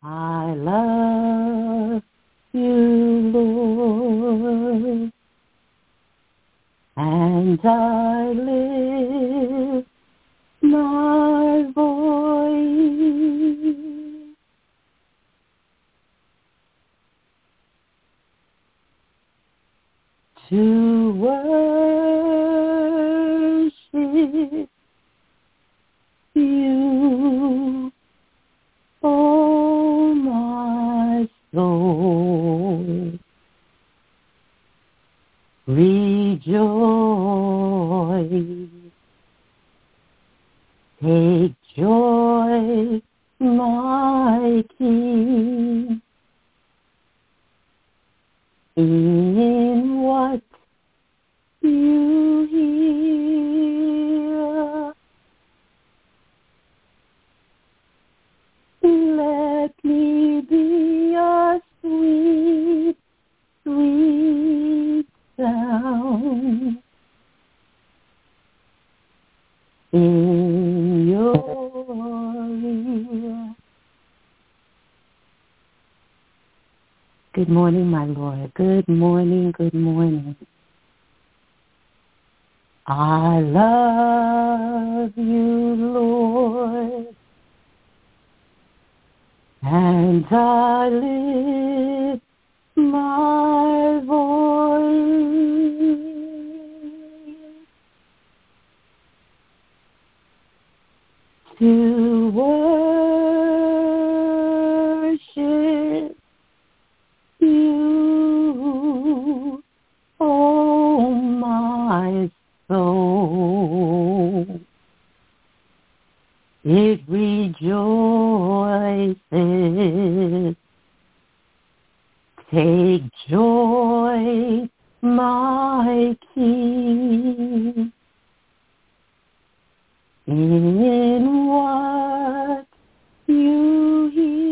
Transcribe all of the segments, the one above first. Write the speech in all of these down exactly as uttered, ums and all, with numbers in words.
I love you, Lord, and I lift my voice to worship you, oh my soul. Rejoice, take joy, my King, in what you hear. Let me be a sweet, sweet sound in your ear. Good morning, my Lord. Good morning, good morning. I love you, Lord, and I lift my voice to worship you, oh my soul. It rejoices. Take joy, my King, in what you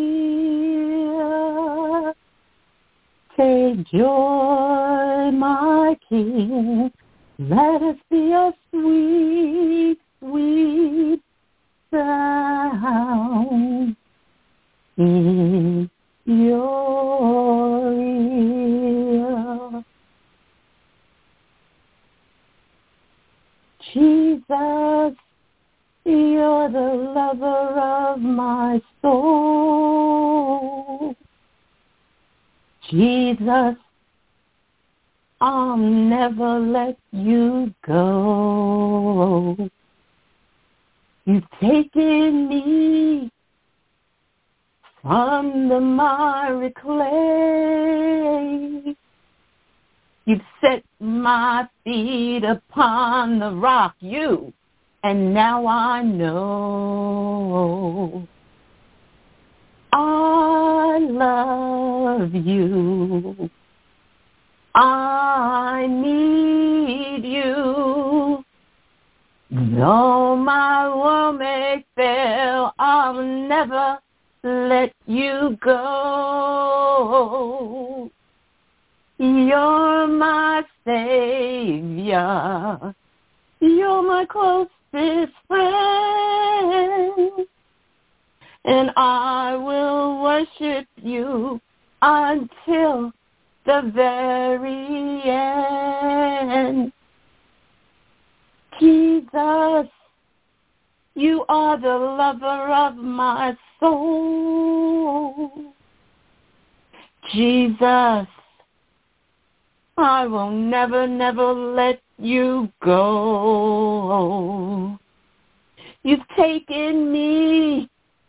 hear. Take joy, my King, let us be a sweet, sweet sound in your ear. Jesus, you're the lover of my soul. Jesus, I'll never let you go. You've taken me from the miry clay. You've set my feet upon the rock, you, and now I know I love you. I need you. Though my world may fail, I'll never let you go. You're my Savior. You're my closest friend. And I will worship you until the very end. Jesus, you are the lover of my soul. Jesus, I will never, never let you go. You've taken me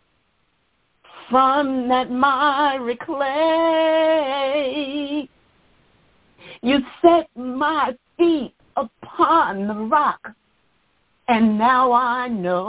from that miry clay. You set my feet upon the rock, and now I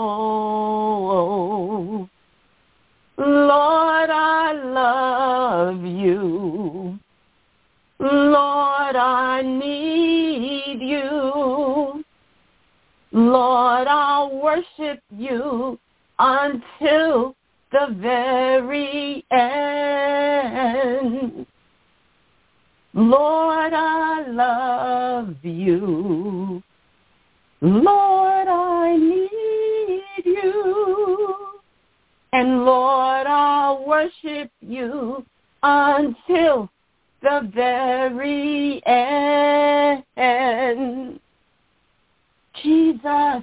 know, Lord, I love you. Lord, I need you. Lord, I'll worship you until the very end. Lord, I love you. Lord, I need you. And Lord, I'll worship you until the very end. Jesus,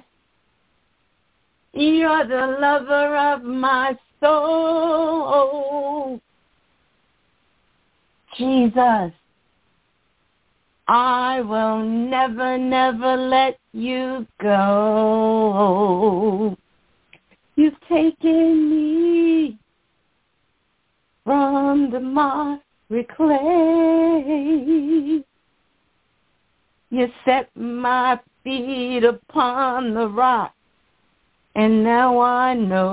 you're the lover of my soul. Jesus, I will never, never let you go. You've taken me from the miry clay. You set my feet upon the rock, and now I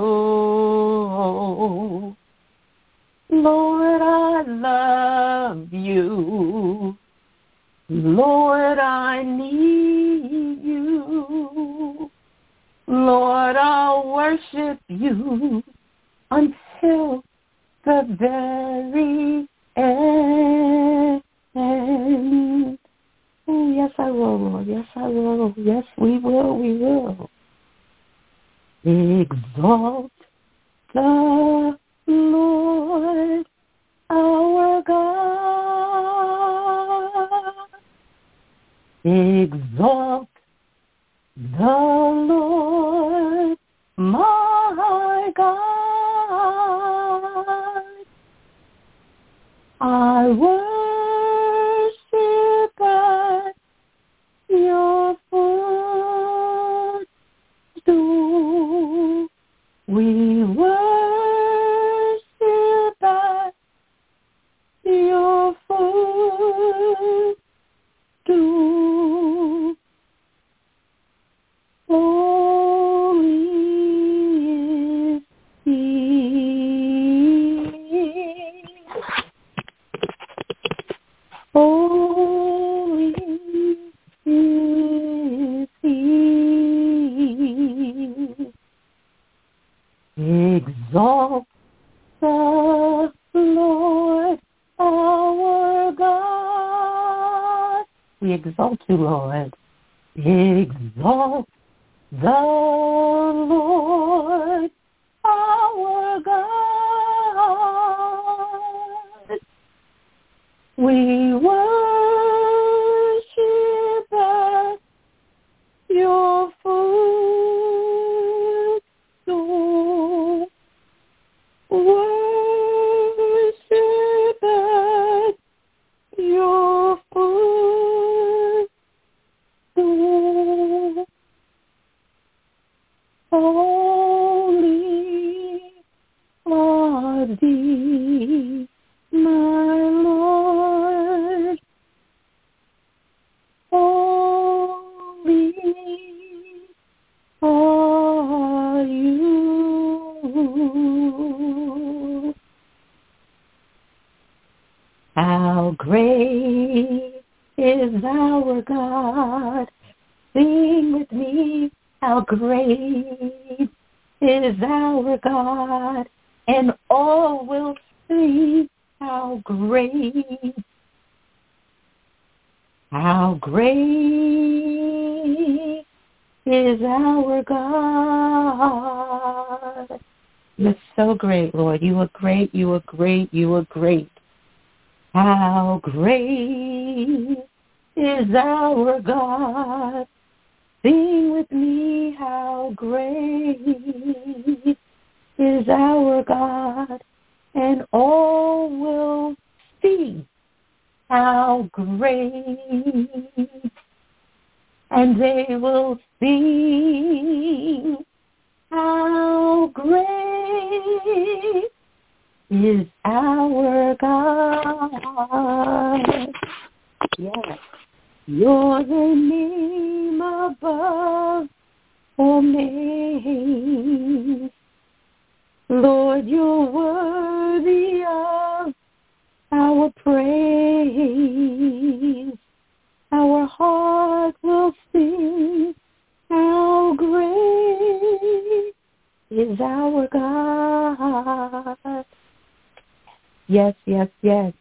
know, Lord, I love you. Lord, I need you. Lord, I'll worship you until the very end. Oh, yes, I will, Lord. Yes, I will. Yes, we will. We will. Exalt the Lord, our God. Exalt the Lord, my God. I worship at your footstool. We worship at your footstool. Holy is He. Holy is He. Exalt the Lord our God. We exalt you, Lord. Exalt the Lord our God. We worship at your footstool. Worship at your footstool. Holy are thee, my Lord. Holy are you. How great is our God. Sing with me. How great is our God, and all will see how great, how great is our God. You're so great, Lord. You are great, you are great, you are great. How great is our God. Sing with me, how great is our God, and all will see how great, and they will sing how great is our God. Yes. You're the name above all names. Lord, you're worthy of our praise. Our heart will sing, how great is our God. Yes, yes, yes.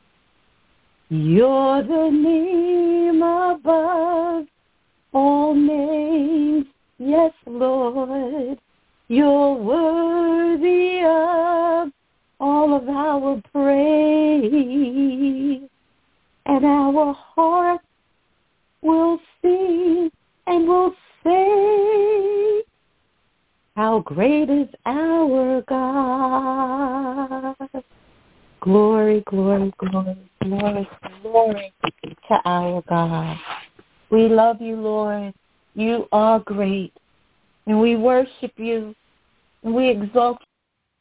You're the name above all names. Yes, Lord. You're worthy of all of our praise, and our hearts will sing and will say, how great is our God. Glory, glory, glory, glory, glory to our God. We love you, Lord. You are great, and we worship you, and we exalt you.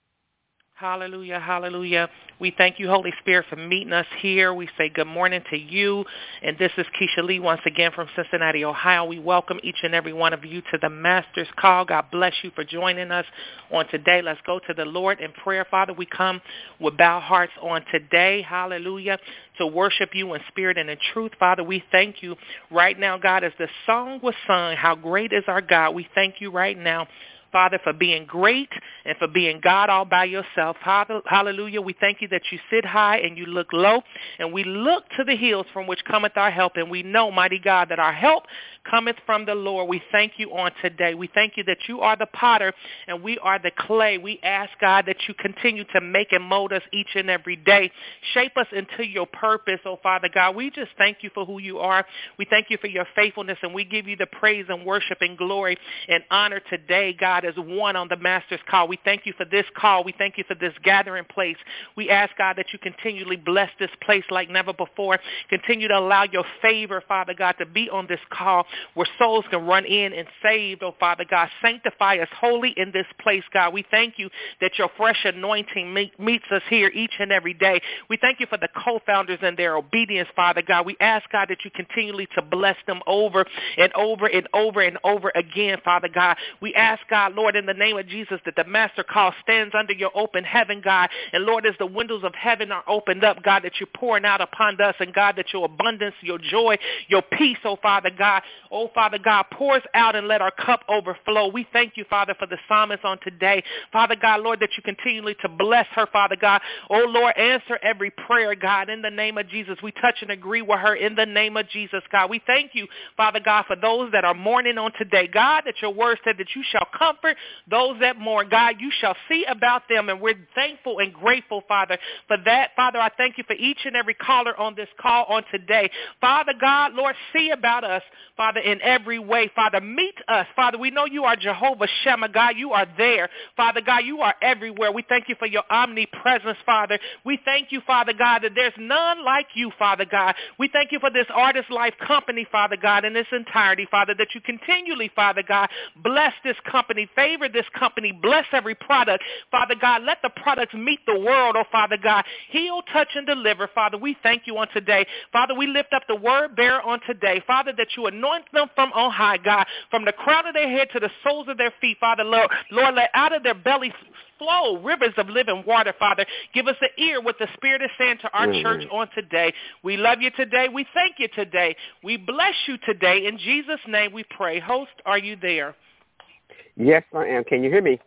Hallelujah, hallelujah. We thank you, Holy Spirit, for meeting us here. We say good morning to you. And this is Keisha Lee once again from Cincinnati, Ohio. We welcome each and every one of you to the Master's Call. God bless you for joining us on today. Let's go to the Lord in prayer. Father, we come with bowed hearts on today, hallelujah, to worship you in spirit and in truth. Father, we thank you right now, God, as the song was sung, how great is our God. We thank you right now, Father, for being great and for being God all by yourself. Hallelujah. We thank you that you sit high and you look low, and we look to the hills from which cometh our help, and we know, mighty God, that our help cometh from the Lord. We thank you on today. We thank you that you are the potter and we are the clay. We ask, God, that you continue to make and mold us each and every day. Shape us into your purpose, oh Father God. We just thank you for who you are. We thank you for your faithfulness, and we give you the praise and worship and glory and honor today, God, as one on the Master's Call. We thank you for this call. We thank you for this gathering place. We ask, God, that you continually bless this place like never before. Continue to allow your favor, Father God, to be on this call where souls can run in and saved, oh Father God. Sanctify us wholly in this place, God. We thank you that your fresh anointing meet, meets us here each and every day. We thank you for the co-founders and their obedience, Father God. We ask, God, that you continually to bless them over and over and over and over again, Father God. We ask, God, Lord, in the name of Jesus, that the Master Call stands under your open heaven, God. And Lord, as the windows of heaven are opened up, God, that you're pouring out upon us, and God, that your abundance, your joy, your peace, oh Father God, oh Father God, pours out and let our cup overflow. We thank you, Father, for the psalmist on today. Father God, Lord, that you continually to bless her, Father God. Oh Lord, answer every prayer, God, in the name of Jesus. We touch and agree with her in the name of Jesus, God. We thank you, Father God, for those that are mourning on today. God, that your word said that you shall comfort those that mourn. God, you shall see about them, and we're thankful and grateful, Father, for that. Father, I thank you for each and every caller on this call on today. Father God, Lord, see about us, Father, in every way. Father, meet us. Father, we know you are Jehovah Shammah. God, you are there. Father God, you are everywhere. We thank you for your omnipresence, Father. We thank you, Father God, that there's none like you, Father God. We thank you for this Artist Life company, Father God, in its entirety, Father, that you continually, Father God, bless this company, favor this company, bless every product. Father God, let the products meet the world, oh Father God. Heal, touch, and deliver, Father. We thank you on today. Father, we lift up the word bearer on today. Father, that you anoint them from on high, God, from the crown of their head to the soles of their feet, Father. Lord, Lord, let out of their belly flow rivers of living water, Father. Give us an ear what the Spirit is saying to our mm-hmm. church on today. We love you today. We thank you today. We bless you today. In Jesus' name we pray. Host, are you there? Yes, I am. Can you hear me?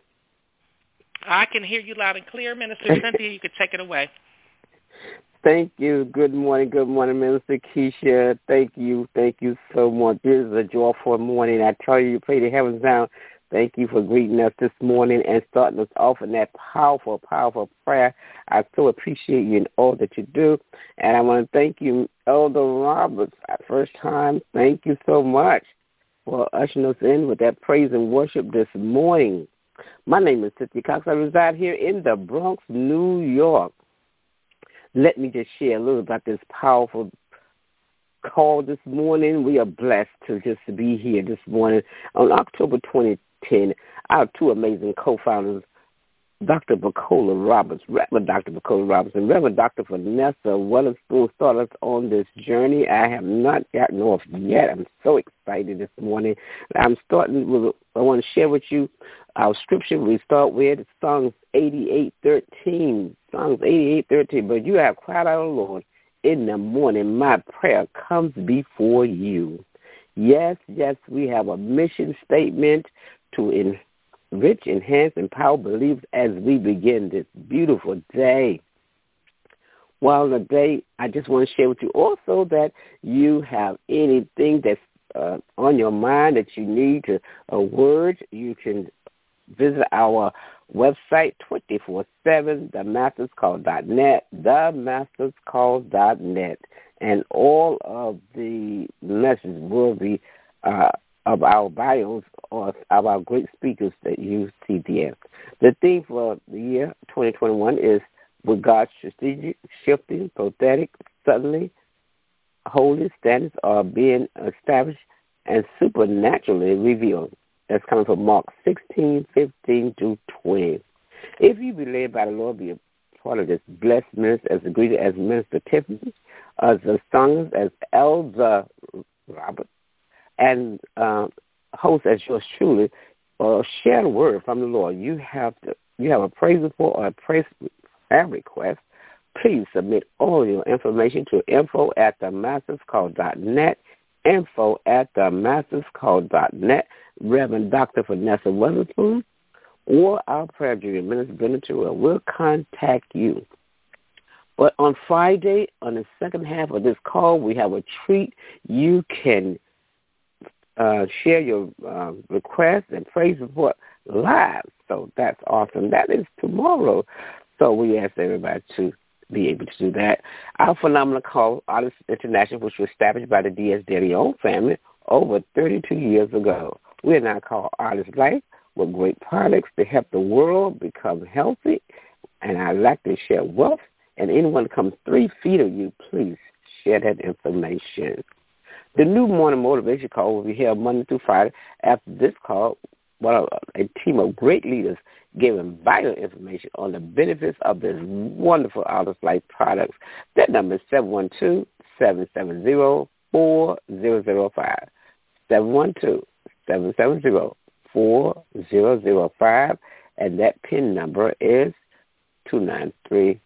I can hear you loud and clear. Minister Cynthia, you can take it away. Thank you. Good morning. Good morning, Minister Keisha. Thank you. Thank you so much. This is a joyful morning. I tell you, you pray the heavens down. Thank you for greeting us this morning and starting us off in that powerful, powerful prayer. I so appreciate you in all that you do. And I want to thank you, Elder Roberts, first time. Thank you so much for ushering us in with that praise and worship this morning. My name is Cynthia Cox. I reside here in the Bronx, New York. Let me just share a little about this powerful call this morning. We are blessed to just be here this morning. On October twenty ten, our two amazing co-founders, Doctor Bacola Roberts, Reverend Doctor Bacola Roberts, and Reverend Doctor Vanessa Weatherspoon started us on this journey. I have not gotten off yet. I'm so excited this morning. I'm starting with, I want to share with you our scripture. We start with Psalms eighty-eight thirteen. Psalms eighty-eight thirteen. But you have cried out, Lord, in the morning. My prayer comes before you. Yes, yes, we have a mission statement to in. Rich, enhance, empower believers as we begin this beautiful day. Well, today, I just want to share with you also that you have anything that's uh, on your mind that you need to a word, you can visit our Website twenty-four seven, the masters call dot net, the masters call dot net. And all of the messages will be uh, of our bios or of our great speakers that use C D F. The theme for the year twenty twenty-one is with God's strategic, shifting, prophetic, suddenly, holy standards are being established and supernaturally revealed. That's coming from Mark sixteen, fifteen to twenty. If you be led by the Lord, be a part of this blessed minister as greeted as Minister Tiffany, as the songers as Elder Robert, and uh, host as yours truly, or share the word from the Lord. You have to, you have a praise report or a praise request. Please submit all your information to info at the masters call dot net, info at the masters call dot net. Reverend Doctor Vanessa Weatherspoon or our prayer jury, Minister Benedicta, will contact you. But on Friday, on the second half of this call, we have a treat. You can uh, share your uh, request and praise report live. So that's awesome. That is tomorrow. So we ask everybody to be able to do that. Our phenomenal call, Artists International, which was established by the Diaz de Leon family over thirty-two years ago. We are now called Artist Life, with great products to help the world become healthy. And I'd like to share wealth. And anyone comes three feet of you, please share that information. The new morning motivation call will be held Monday through Friday. After this call, well, a team of great leaders giving vital information on the benefits of this wonderful Artist Life products. That number is seven one two, seven seven zero, four zero zero five. seven one two, seven seven zero, four zero zero five. And that PIN number is two nine three,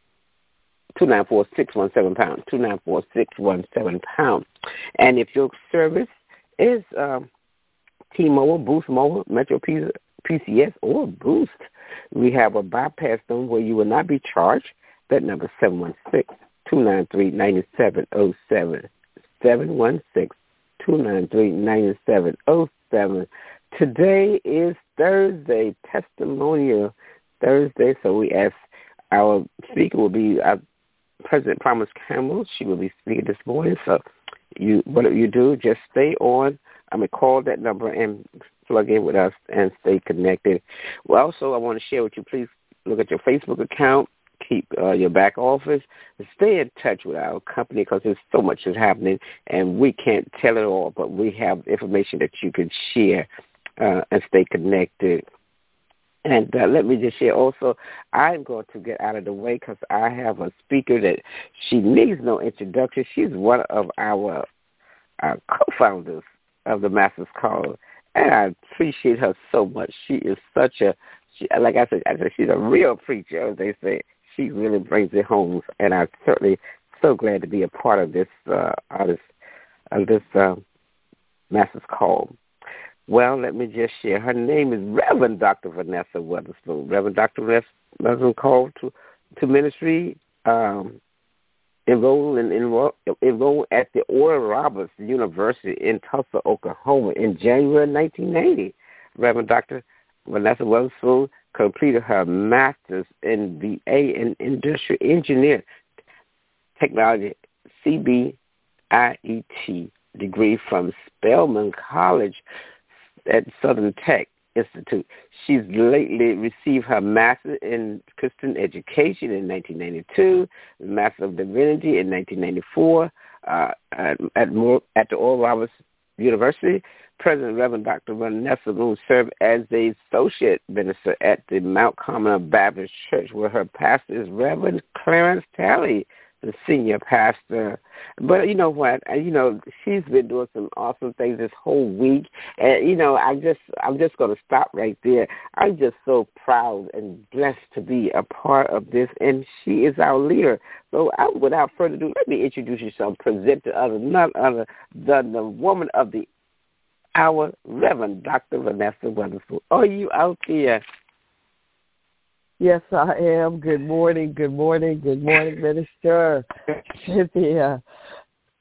two nine four, six one seven pound, two nine four, six one seven pound. And if your service is um, T-Mobile, Boost Mobile, Metro P C S, or Boost, we have a bypass zone where you will not be charged. That number is seven one six, two nine three, nine seven zero seven, seven one six, two nine three, nine seven zero seven. Today is Thursday, Testimonial Thursday, so we ask our speaker will be uh, President Promise Campbell. She will be speaking this morning, so you whatever you do, just stay on. I'm going to call that number and plug in with us and stay connected. Well, also, I want to share with you, please look at your Facebook account, keep uh, your back office, and stay in touch with our company because there's so much is happening, and we can't tell it all, but we have information that you can share uh, and stay connected. And uh, let me just share also, I'm going to get out of the way because I have a speaker that she needs no introduction. She's one of our, our co-founders of the Masters Call, and I appreciate her so much. She is such a, she, like I said, I said, she's a real preacher, as they say. She really brings it home, and I'm certainly so glad to be a part of this, uh, of this, of this uh, Masters Call. Well, let me just share. Her name is Reverend Doctor Vanessa Weatherspoon. Reverend Doctor Weatherspoon called to, to ministry, um, enrolled, in, enrolled, enrolled at the Oral Roberts University in Tulsa, Oklahoma in January nineteen ninety. Reverend Doctor Vanessa Weatherspoon completed her master's in B A in Industrial Engineering Technology, C B I E T degree from Spelman College at Southern Tech Institute. She's lately received her Master in Christian Education in nineteen ninety-two, Master of Divinity in nineteen ninety-four uh, at, at, More, at the Oral Roberts University. President Reverend Doctor Vanessa Moon served as the associate minister at the Mount Carmel Baptist Church, where her pastor is Reverend Clarence Talley, the senior pastor. But you know what? You know, she's been doing some awesome things this whole week. And, you know, I just, I'm just going to stop right there. I'm just so proud and blessed to be a part of this. And she is our leader. So I, without further ado, let me introduce you some, present to others, none other than the woman of the hour, Reverend Doctor Vanessa Weatherspoon. Are you out there? Yes, I am. Good morning, good morning, good morning, Minister Cynthia.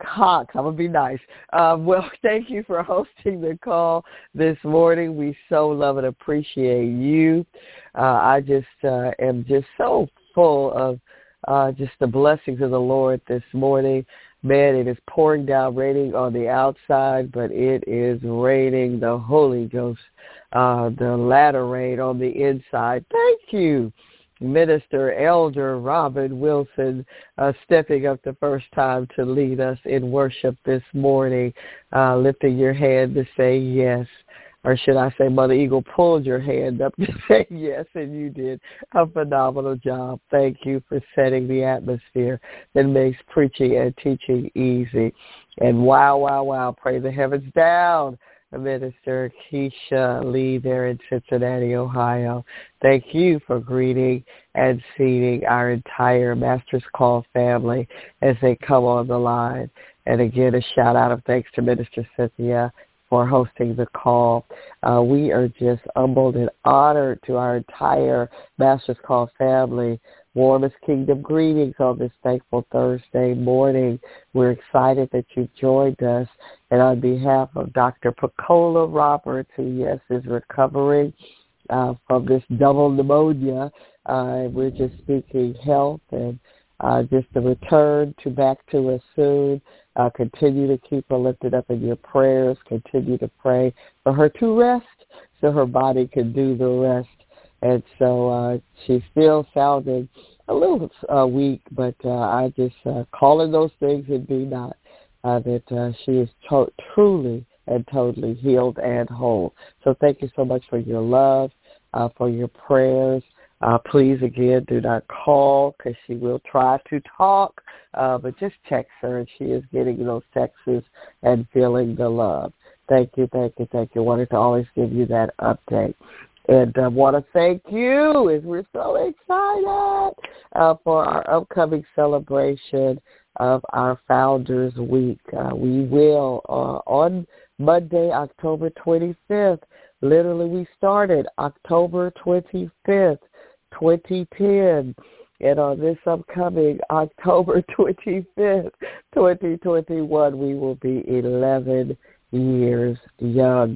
Cox. I'm going to be nice. Um, well, thank you for hosting the call this morning. We so love and appreciate you. Uh, I just uh, am just so full of uh, just the blessings of the Lord this morning. Man, it is pouring down, raining on the outside, but it is raining the Holy Ghost, uh, the latter rain on the inside. Thank you, Minister Elder Robin Wilson, uh, stepping up the first time to lead us in worship this morning, uh, lifting your hand to say yes. Or should I say, Mother Eagle pulled your hand up to say yes, and you did a phenomenal job. Thank you for setting the atmosphere that makes preaching and teaching easy. And wow, wow, wow, pray the heavens down, Minister Keisha Lee there in Cincinnati, Ohio. Thank you for greeting and seating our entire Master's Call family as they come on the line. And again, a shout out of thanks to Minister Cynthia for hosting the call. Uh, we are just humbled and honored to our entire Master's Call family. Warmest kingdom greetings on this thankful Thursday morning. We're excited that you've joined us. And on behalf of Doctor Pacola Roberts, who, yes, is recovering uh, from this double pneumonia, uh, we're just speaking health and uh, just the return to back to us soon. Uh, continue to keep her lifted up in your prayers. Continue to pray for her to rest so her body can do the rest. And so uh, she's still sounding a little uh, weak, but uh, I just uh, calling those things and be not, uh, that uh, she is to- truly and totally healed and whole. So thank you so much for your love, uh, for your prayers. Uh, please, again, do not call because she will try to talk, uh, but just text her, and she is getting those texts and feeling the love. Thank you, thank you, thank you. Wanted to always give you that update. And I uh, want to thank you, as we're so excited uh, for our upcoming celebration of our Founders Week. Uh, we will, uh, on Monday, October twenty-fifth, literally we started October twenty-fifth, twenty ten, and on this upcoming October twenty-fifth, twenty twenty-one, we will be eleven years young.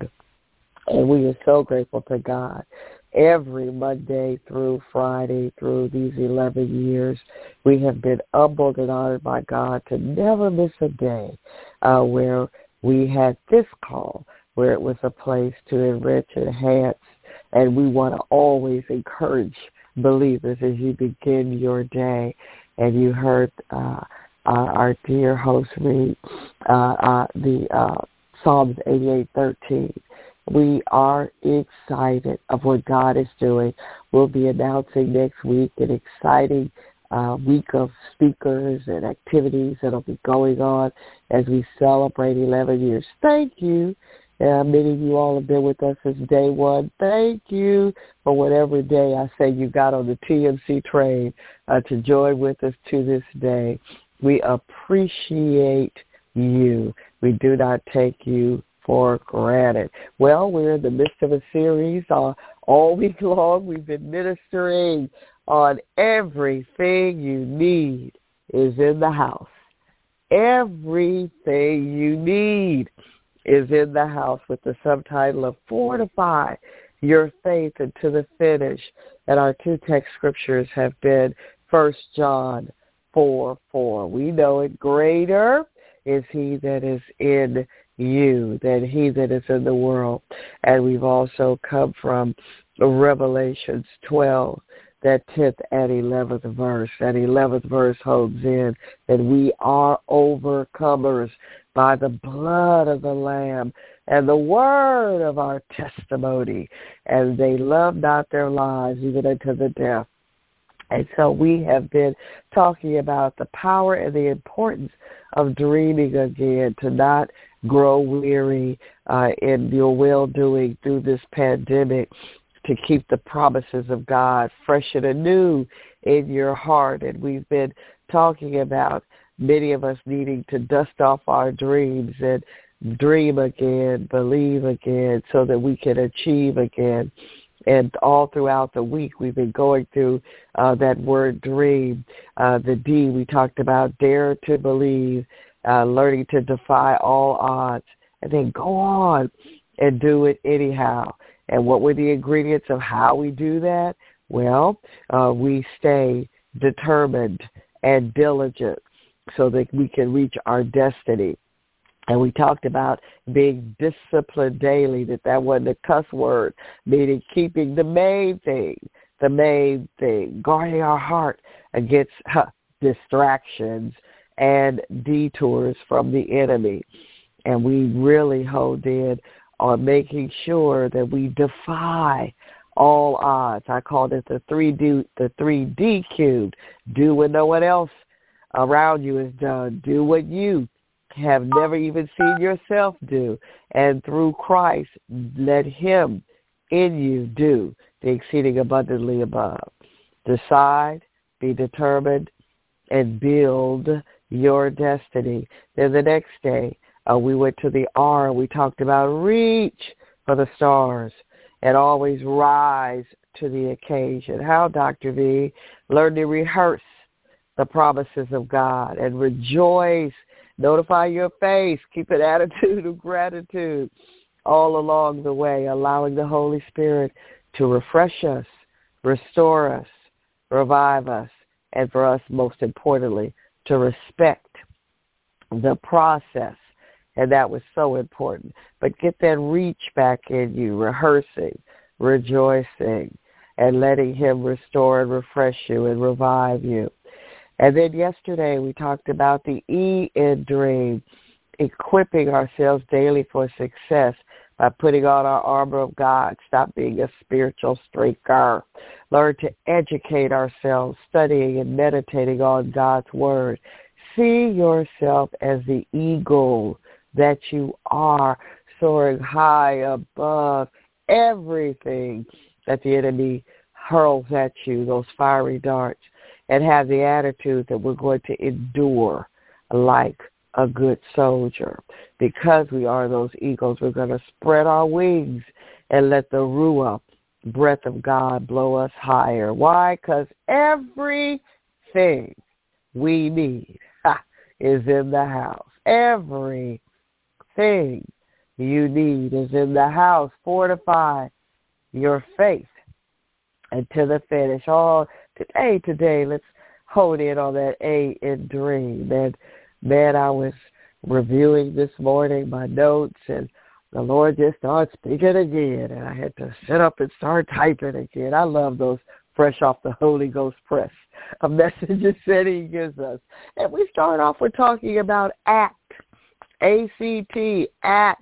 And we are so grateful to God. Every Monday through Friday through these eleven years, we have been humbled and honored by God to never miss a day uh, where we had this call, where it was a place to enrich and enhance. And we want to always encourage believers as you begin your day. And you heard uh, uh, our dear host read uh, uh, the uh, Psalms eighty-eight thirteen. We are excited of what God is doing. We'll be announcing next week an exciting uh, week of speakers and activities that will be going on as we celebrate eleven years. Thank you. Uh, many of you all have been with us since day one. Thank you for whatever day I say you got on the T M C train uh, to join with us to this day. We appreciate you. We do not take you for granted. Well, we're in the midst of a series uh, all week long. We've been ministering on everything you need is in the house. Everything you need is in the house, with the subtitle of Fortify Your Faith Unto the Finish. And our two text scriptures have been First John four four. We know it, greater is he that is in you than he that is in the world. And we've also come from Revelations twelve, that tenth and eleventh verse. That eleventh verse holds in that we are overcomers by the blood of the Lamb and the word of our testimony, and they love not their lives even unto the death. And so we have been talking about the power and the importance of dreaming again, to not grow weary uh, in your well-doing through this pandemic, to keep the promises of God fresh and anew in your heart. And we've been talking about many of us needing to dust off our dreams and dream again, believe again, so that we can achieve again. And all throughout the week, we've been going through uh, that word dream. Uh, the D, we talked about dare to believe. uh, learning to defy all odds, and then go on and do it anyhow. And what were the ingredients of how we do that? Well, uh, we stay determined and diligent so that we can reach our destiny. And we talked about being disciplined daily, that that wasn't a cuss word, meaning keeping the main thing, the main thing, guarding our heart against huh, distractions and detours from the enemy. And we really honed in on making sure that we defy all odds. I called it the three D, the three D cubed. Do what no one else around you has done. Do what you have never even seen yourself do. And through Christ, let him in you do the exceeding abundantly above. Decide, be determined, and build your destiny. Then the next day, uh, we went to the R. We talked about reach for the stars and always rise to the occasion. How, Doctor V? Learn to rehearse the promises of God and rejoice. Notify your face. Keep an attitude of gratitude all along the way, allowing the Holy Spirit to refresh us, restore us, revive us, and for us, most importantly, to respect the process. And that was so important. But get that reach back in you, rehearsing, rejoicing, and letting him restore and refresh you and revive you. And then yesterday we talked about the E in dream, equipping ourselves daily for success by putting on our armor of God. Stop being a spiritual streaker. Learn to educate ourselves, studying and meditating on God's word. See yourself as the eagle that you are, soaring high above everything that the enemy hurls at you, those fiery darts, and have the attitude that we're going to endure like a good soldier. Because we are those eagles, we're going to spread our wings and let the Ruach, breath of God, blow us higher. Why? Because everything we need ha, is in the house. Everything you need is in the house. Fortify your faith until the finish. Oh, today, today, let's hold in on that A in dream. And man, I was reviewing this morning my notes, and the Lord just started speaking again, and I had to sit up and start typing again. I love those fresh off the Holy Ghost press of messages that he gives us. And we start off with talking about act, A C T, act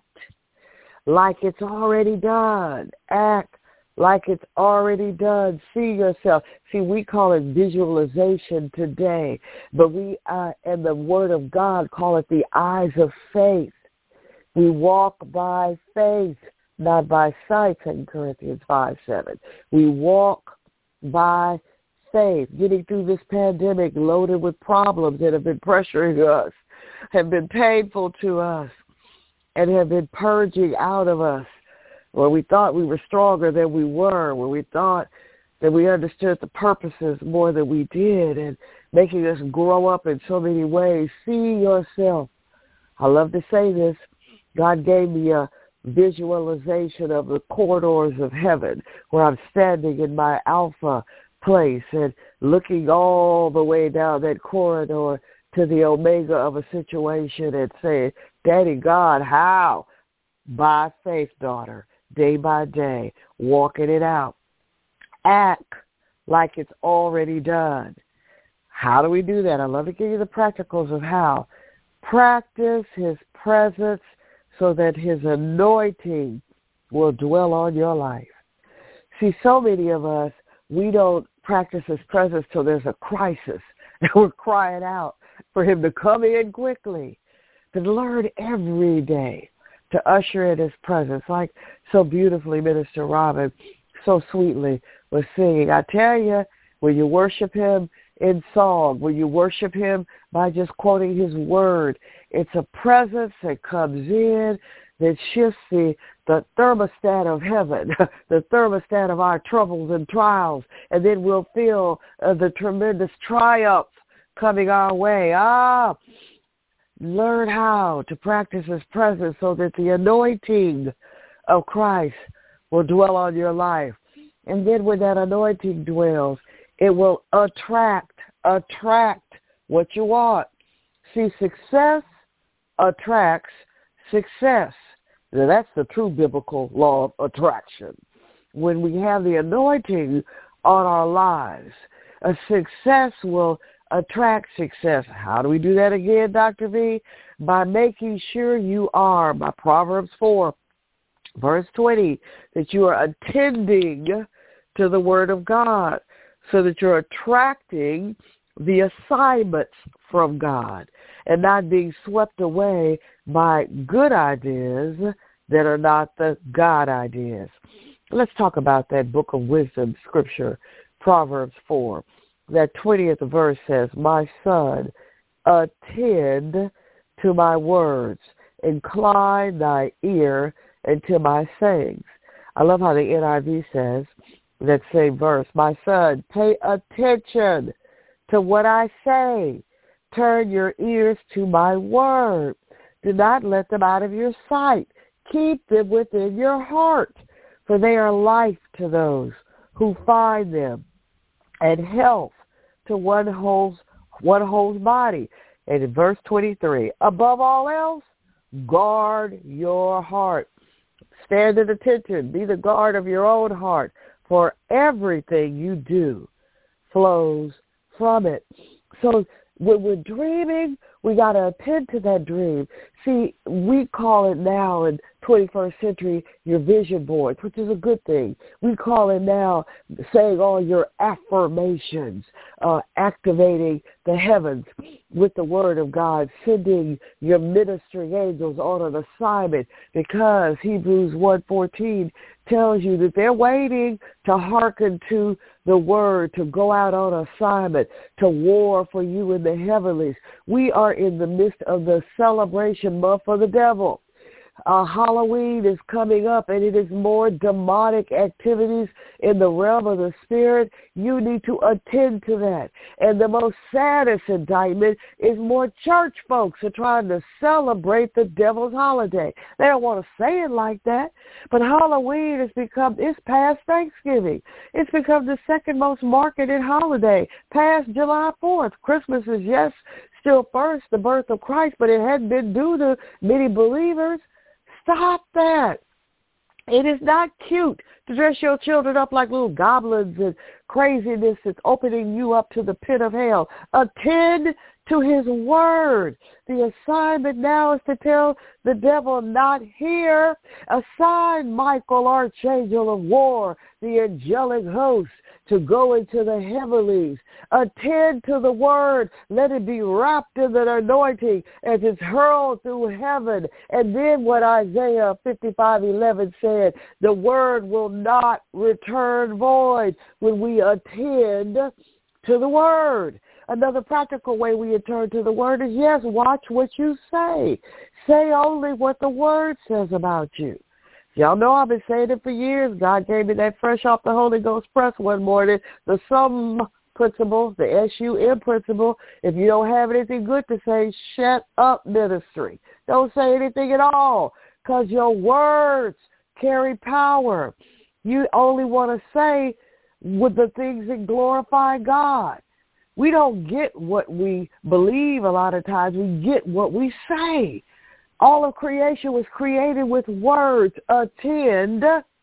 like it's already done. Act like it's already done. See yourself. See, we call it visualization today, but we, uh, and the Word of God, call it the eyes of faith. We walk by faith, not by sight, Second Corinthians five seven. We walk by faith. Getting through this pandemic loaded with problems that have been pressuring us, have been painful to us, and have been purging out of us, where we thought we were stronger than we were, where we thought that we understood the purposes more than we did, and making us grow up in so many ways. See yourself. I love to say this. God gave me a visualization of the corridors of heaven, where I'm standing in my alpha place and looking all the way down that corridor to the omega of a situation and saying, Daddy God, how? By faith, daughter, day by day, walking it out. Act like it's already done. How do we do that? I love to give you the practicals of how. Practice his presence so that his anointing will dwell on your life. See, so many of us, we don't practice his presence till there's a crisis, and we're crying out for him to come in quickly. To learn every day to usher in his presence, like so beautifully Minister Robin so sweetly was singing. I tell you, when you worship him in song, when you worship him by just quoting his word, it's a presence that comes in that shifts the, the thermostat of heaven, the thermostat of our troubles and trials, and then we'll feel uh, the tremendous triumph coming our way. Ah, learn how to practice his presence so that the anointing of Christ will dwell on your life. And then when that anointing dwells, it will attract, attract what you want. See, success attracts success. Now, that's the true biblical law of attraction. When we have the anointing on our lives, a success will attract success. How do we do that again, Doctor V? By making sure you are, by Proverbs four, verse twenty, that you are attending to the Word of God so that you're attracting the assignments from God and not being swept away by good ideas that are not the God ideas. Let's talk about that book of wisdom scripture, Proverbs four. That twentieth verse says, my son, attend to my words, incline thy ear unto my sayings. I love how the N I V says, that same verse, my son, pay attention to what I say. Turn your ears to my word. Do not let them out of your sight. Keep them within your heart, for they are life to those who find them, and health to one whole, one whole body. And in verse twenty-three, above all else, guard your heart. Stand at attention. Be the guard of your own heart, for everything you do flows from it. So when we're dreaming, we got to attend to that dream. See, we call it now in twenty-first century your vision boards, which is a good thing. We call it now saying all your affirmations, uh, activating the heavens with the word of God, sending your ministering angels on an assignment, because Hebrews one fourteen tells you that they're waiting to hearken to the word, to go out on assignment, to war for you in the heavenlies. We are in the midst of the celebration month for the devil. Uh, Halloween is coming up, and it is more demonic activities in the realm of the spirit. You need to attend to that. And the most saddest indictment is more church folks are trying to celebrate the devil's holiday. They don't want to say it like that, but Halloween has become, it's past Thanksgiving. It's become the second most marketed holiday, past July fourth. Christmas is, yes, still first, the birth of Christ, but it hadn't been due to many believers. Stop that. It is not cute to dress your children up like little goblins and craziness that's opening you up to the pit of hell. Attend to his word. The assignment now is to tell the devil, not here. Assign Michael, archangel of war, the angelic host, to go into the heavenlies. Attend to the word. Let it be wrapped in the anointing as it's hurled through heaven. And then what Isaiah fifty-five eleven said, the word will not return void when we attend to the word. Another practical way we attend to the word is, yes, watch what you say. Say only what the word says about you. Y'all know I've been saying it for years. God gave me that fresh off the Holy Ghost press one morning, the SUM principle, the S U M principle. If you don't have anything good to say, shut up ministry. Don't say anything at all, because your words carry power. You only want to say with the things that glorify God. We don't get what we believe a lot of times. We get what we say. All of creation was created with words. Attend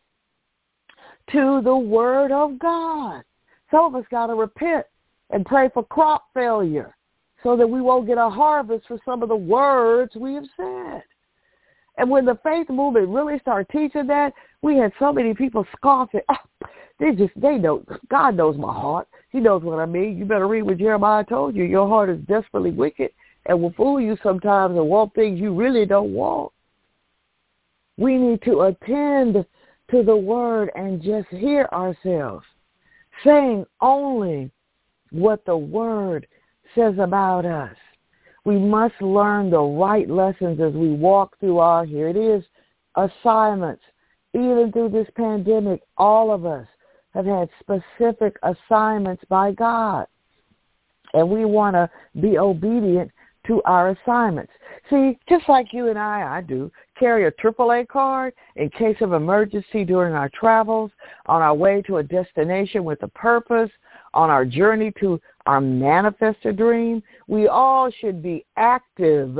to the word of God. Some of us got to repent and pray for crop failure so that we won't get a harvest for some of the words we have said. And when the faith movement really started teaching that, we had so many people scoffing. Oh, they just, they know, God knows my heart. He knows what I mean. You better read what Jeremiah told you. Your heart is desperately wicked and will fool you sometimes and want things you really don't want. We need to attend to the word and just hear ourselves saying only what the word says about us. We must learn the right lessons as we walk through our, here it is, assignments. Even through this pandemic, all of us have had specific assignments by God. And we want to be obedient to our assignments. See, just like you and I, I do, carry a triple A card in case of emergency during our travels, on our way to a destination with a purpose, on our journey to our manifested dream. We all should be active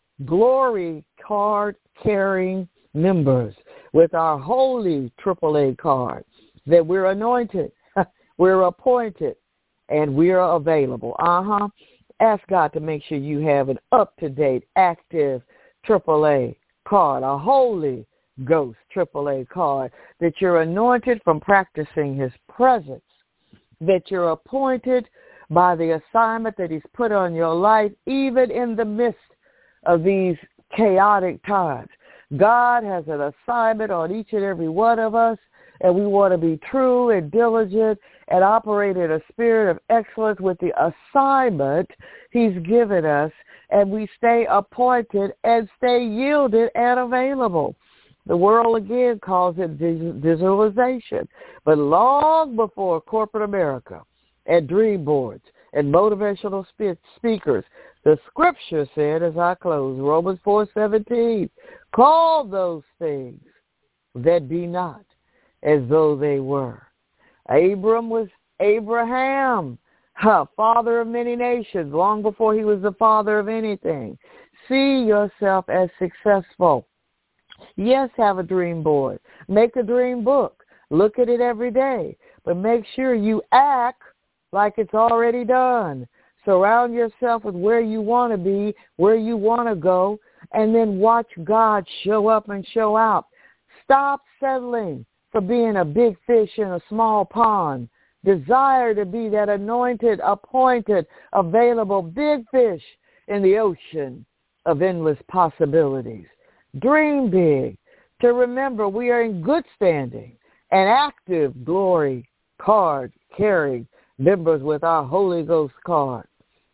glory card carrying members with our holy triple A card, that we're anointed, we're appointed, and we're available. Uh-huh. Ask God to make sure you have an up-to-date, active triple A card, a Holy Ghost triple A card, that you're anointed from practicing his presence, that you're appointed by the assignment that he's put on your life, even in the midst of these chaotic times. God has an assignment on each and every one of us, and we want to be true and diligent and operate in a spirit of excellence with the assignment he's given us, and we stay appointed and stay yielded and available. The world, again, calls it visualization. But long before corporate America and dream boards and motivational speakers, the scripture said, as I close, Romans four seventeen, call those things that be not as though they were. Abram was Abraham, huh, father of many nations, long before he was the father of anything. See yourself as successful. Yes, have a dream board. Make a dream book. Look at it every day. But make sure you act like it's already done. Surround yourself with where you want to be, where you want to go, and then watch God show up and show out. Stop settling for being a big fish in a small pond. Desire to be that anointed, appointed, available big fish in the ocean of endless possibilities. Dream big. To remember we are in good standing and active glory card carrying members with our Holy Ghost card.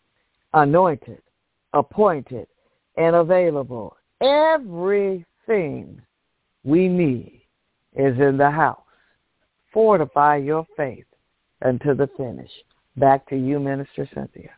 Anointed, appointed, and available. Everything we need is in the house. Fortify your faith unto the finish. Back to you, Minister Cynthia.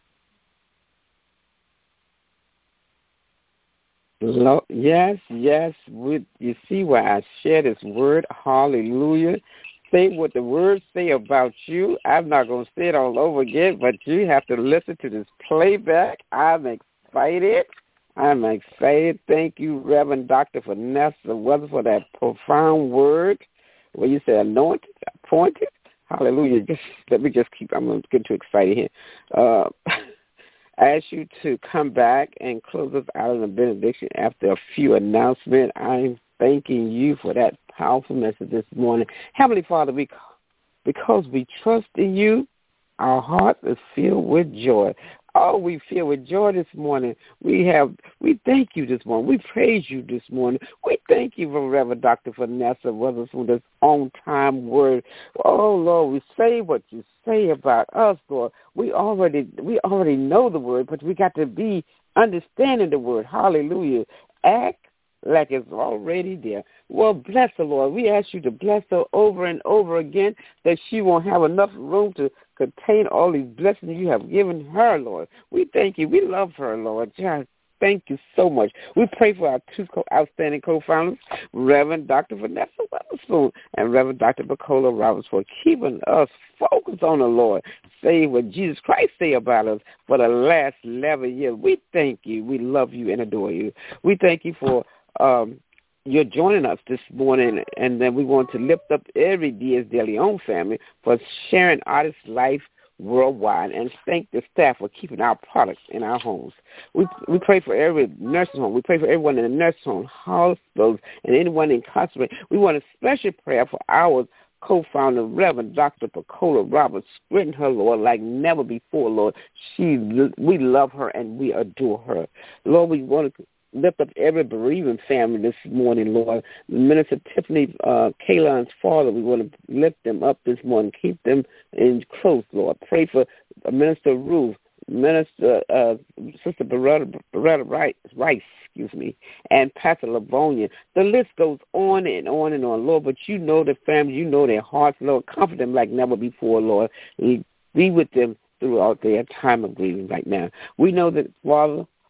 Yes, yes. We, you see why I share this word. Hallelujah. Say what the words say about you. I'm not going to say it all over again, but you have to listen to this playback. I'm excited. I'm excited. Thank you, Reverend Doctor Vanessa Weather, for that profound word where you said anointed, appointed. Hallelujah. Just, let me just keep, I'm going to get too excited here. Uh, I ask you to come back and close us out in a benediction after a few announcements. I'm thanking you for that powerful message this morning. Heavenly Father, we, because we trust in you, our hearts are filled with joy. Oh, we feel with joy this morning. We have, we thank you this morning. We praise you this morning. We thank you for Reverend Doctor Vanessa Weatherspoon, this on-time word. Oh, Lord, we say what you say about us, Lord. We already, we already know the word, but we got to be understanding the word. Hallelujah. Act like it's already there. Well, bless her, Lord. We ask you to bless her over and over again, that she won't have enough room to contain all these blessings you have given her, Lord. We thank you. We love her, Lord. God, thank you so much. We pray for our two outstanding co-founders, Reverend Doctor Vanessa Weatherspoon and Reverend Doctor Bacola Roberts, for keeping us focused on the Lord. Say what Jesus Christ say about us for the last eleven years. We thank you. We love you and adore you. We thank you for um, you're joining us this morning, and then we want to lift up every Diaz de Leon family for sharing Artist Life worldwide, and thank the staff for keeping our products in our homes. We we pray for every nursing home. We pray for everyone in the nursing home, hospitals, and anyone incarcerated. We want a special prayer for our co-founder, Reverend Doctor Bacola Roberts. Strengthen her, Lord, like never before, Lord. She, we love her and we adore her. Lord, we want to lift up every bereaving family this morning, Lord. Minister Tiffany uh, Kalon's father, we want to lift them up this morning. Keep them in close, Lord. Pray for uh, Minister Ruth, Minister uh, Sister Beretta, Beretta Rice, Rice, excuse me, and Pastor Lavonia. The list goes on and on and on, Lord, but you know the family, you know their hearts, Lord. Comfort them like never before, Lord. Be with them throughout their time of grieving right now. We know that, Father,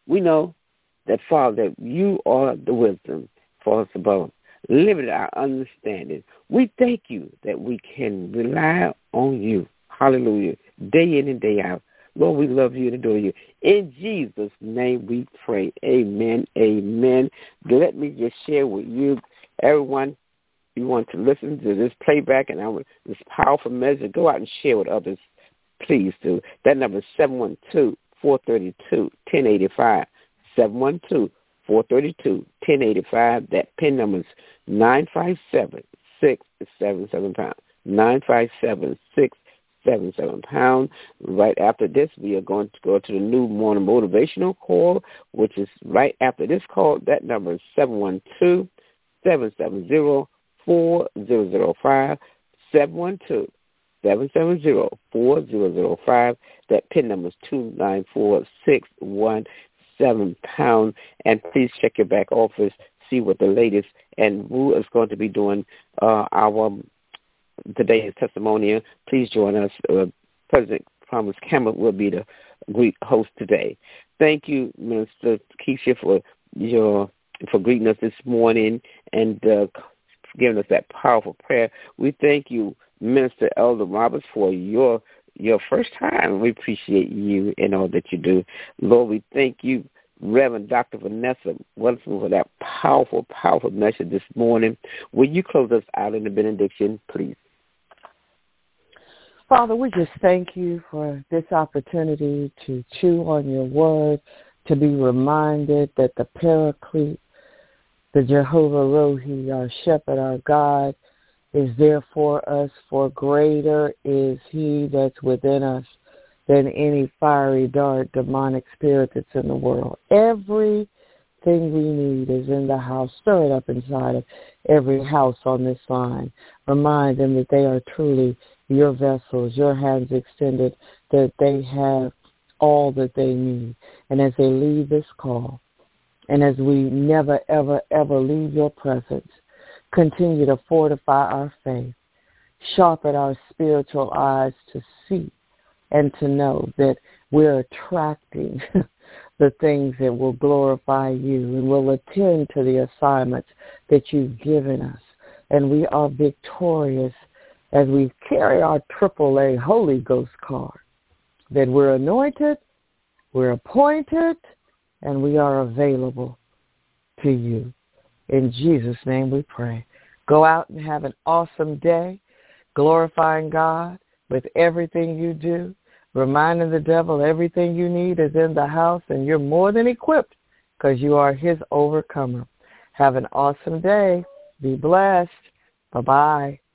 We know that, Father, that you are the wisdom for us above. Limit our understanding. We thank you that we can rely on you. Hallelujah. Day in and day out. Lord, we love you and adore you. In Jesus' name we pray. Amen. Amen. Let me just share with you, everyone, you want to listen to this playback and I want this powerful message, go out and share with others. Please do. That number is seven one two, four three two, one zero eight five. seven one two, four three two, one zero eight five. That PIN number is nine five seven, six seven seven pound. nine five seven, six seven seven pound. Right after this, we are going to go to the new morning motivational call, which is right after this call. That number is seven one two, seven seven zero, four zero zero five. seven one two, seven seven zero, four zero zero five. That PIN number is two nine four six one seven pound. And please check your back office, see what the latest, and who is going to be doing uh, our today's testimonial. Please join us. Uh, President Thomas Campbell will be the Greek host today. Thank you, Minister Keisha, for your for greeting us this morning and uh, giving us that powerful prayer. We thank you, Minister Elder Roberts, for your your first time. We appreciate you and all that you do. Lord, we thank you, Reverend Doctor Vanessa Wilson, for that powerful, powerful message this morning. Will you close us out in the benediction, please? Father, we just thank you for this opportunity to chew on your word, to be reminded that the Paraclete, the Jehovah Rohi, our shepherd, our God, is there for us, for greater is he that's within us than any fiery dart, demonic spirit that's in the world. Everything we need is in the house. Stir it up inside of every house on this line. Remind them that they are truly your vessels, your hands extended, that they have all that they need. And as they leave this call, and as we never, ever, ever leave your presence, continue to fortify our faith, sharpen our spiritual eyes to see and to know that we're attracting the things that will glorify you and will attend to the assignments that you've given us. And we are victorious as we carry our triple A Holy Ghost card, that we're anointed, we're appointed, and we are available to you. In Jesus' name we pray. Go out and have an awesome day, glorifying God with everything you do, reminding the devil everything you need is in the house, and you're more than equipped because you are his overcomer. Have an awesome day. Be blessed. Bye-bye.